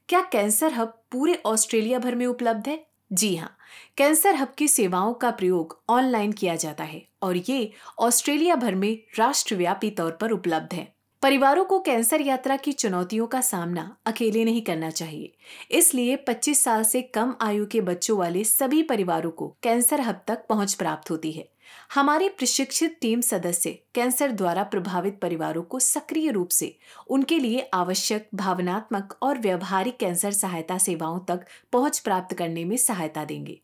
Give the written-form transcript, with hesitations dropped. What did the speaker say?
क्या cancer hub पूरे Australia भर में उपलब्ध है? जी हाँ, कैंसर हब की सेवाओं का प्रयोग ऑनलाइन किया जाता है और ये ऑस्ट्रेलिया भर में राष्ट्रव्यापी तौर पर उपलब्ध है। परिवारों को कैंसर यात्रा की चुनौतियों का सामना अकेले नहीं करना चाहिए। इसलिए 25 साल से कम आयु के बच्चों वाले सभी परिवारों को कैंसर हब तक पहुंच प्राप्त होती है। हमारी प्रशिक्षित टीम सदस्य कैंसर द्वारा प्रभावित परिवारों को सक्रिय रूप से उनके लिए आवश्यक भावनात्मक और व्यवहारिक कैंसर सहायता सेवाओं तक पहुंच प्राप्त करने में सहायता देंगे।